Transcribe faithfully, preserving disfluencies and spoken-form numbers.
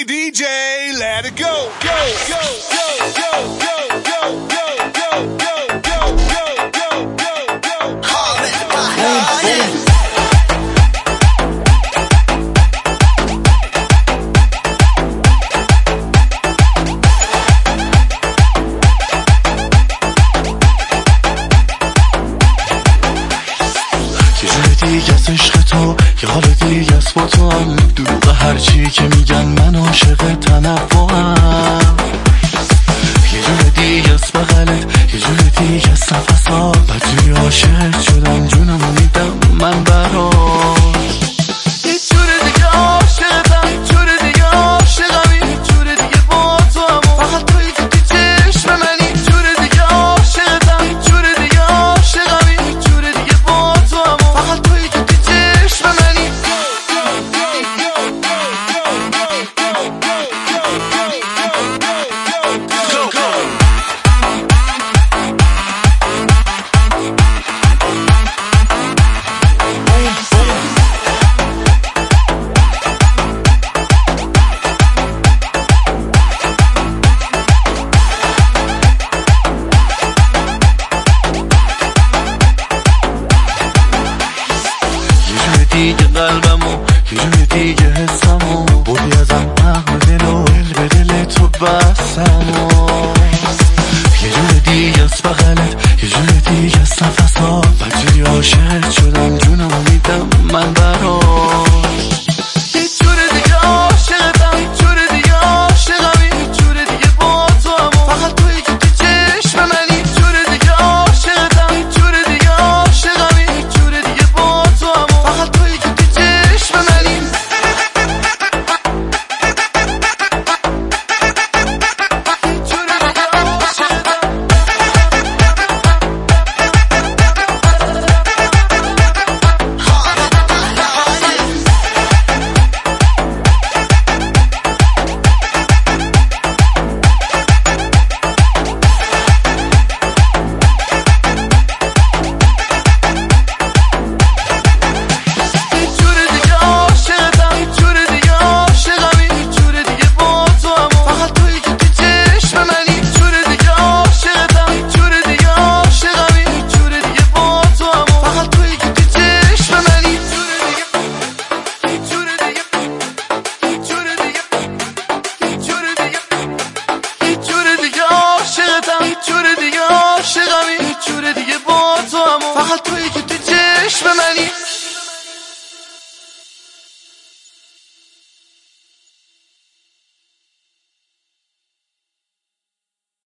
Hey D J, let it go, go, go, go, go, go, go, go, go, go, go, go, go, go, go. Call it, call it. دیگه از عشق تو یه حال دیگه از با تو هم دروغ هرچی که میگن من عاشق تنوعم یه جور دیگه از بغلت یه جور دیگه از نفسات بدجوری عاشق شدم جونمو میدم من برات یه جور دیگه عاشقم یه جور دیگه عاشقم یه جور دیگه با تو هم فقط توی که تو چشم منی یه جور دیگه عاشقم یه جور دیگه عاشقم یه جور دیگه با تو هم فقط توی که تو چشم منی دیگه قلبمو یه جور دیگه حسمو بودی ازم عقل دل و دل به دل تو بستمو یه جور دیگه از بغلت یه جور دیگه از نفسات بدجوری عاشق شدم جونمو میدم من برات یه جور دیگه عاشقم یه جور دیگه عاشقم یه جور دیگه با تو هم فقط توی که تو چشم منی یه جور دیگه عاشقم یه جور دیگه عاشقم یه جور دیگه با تو هم فقط توی که تو چشم منی فقط توی که تو چشم منی